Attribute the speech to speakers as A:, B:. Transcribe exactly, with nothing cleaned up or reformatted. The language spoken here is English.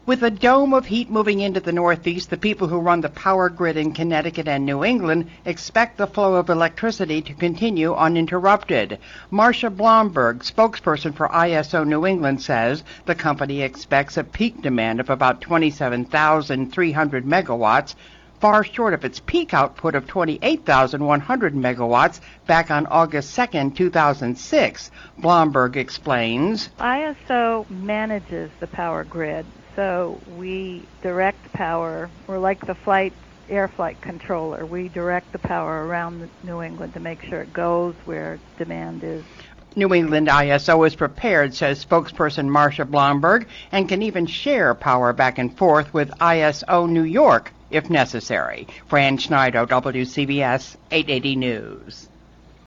A: With a dome of heat moving into the Northeast, the people who run the power grid in Connecticut and New England expect the flow of electricity to continue uninterrupted. Marcia Blomberg, spokesperson for I S O New England, says the company expects a peak demand of about twenty-seven thousand three hundred megawatts, far short of its peak output of twenty-eight thousand one hundred megawatts back on August second, two thousand six. Blomberg explains,
B: I S O manages the power grid. So we direct power. We're like the flight air flight controller. We direct the power around New England to make sure it goes where demand is.
A: New England I S O is prepared, says spokesperson Marcia Blomberg, and can even share power back and forth with I S O New York if necessary. Fran Schneider, W C B S eight eighty News.